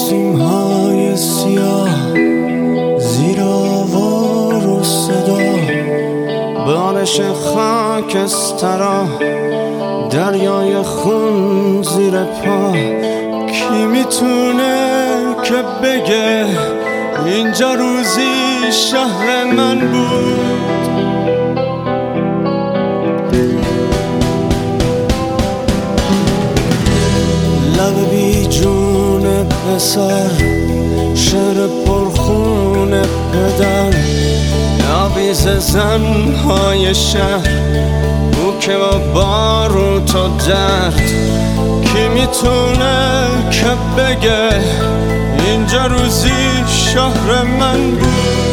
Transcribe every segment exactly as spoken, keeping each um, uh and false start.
سیمهای سیاه زیر آوار و صدا، بارش خاکسترا، دریای خون زیر پا. کی میتونه که بگه اینجا روزی شهر من بود؟ لب بی جون پسر، شعر پرخون پدر، آویز زنهای شهر، او که با باروت و درد. کی میتونه که بگه اینجا روزی شهر من بود؟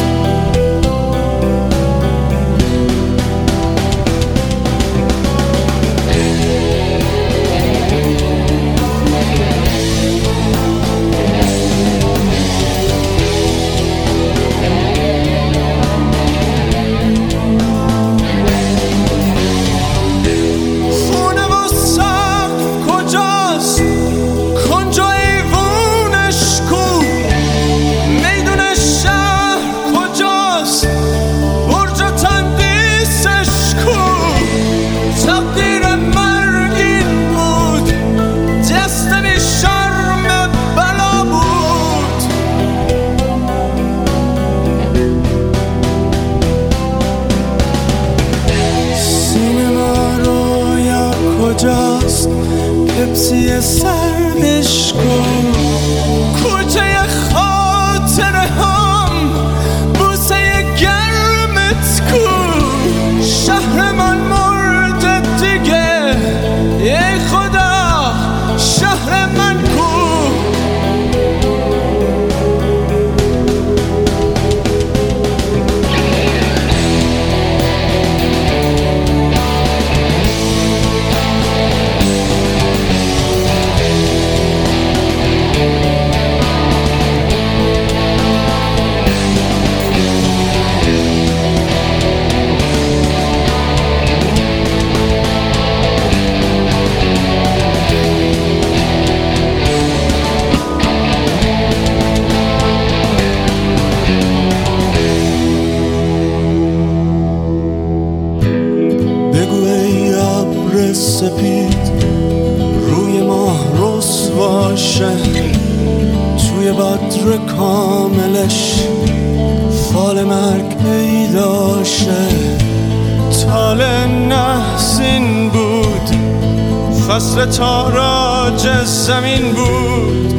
کجاست پپسی سردش کن، کوچه خاطره هم بوسه گرمت کن. شهر من مرده دیگه، ای خدا شهر من کن. سپید روی ماه رسواشه، توی بدر کاملش فال مرگ پیداشه. تال نحسین بود، فصل تاراج زمین بود،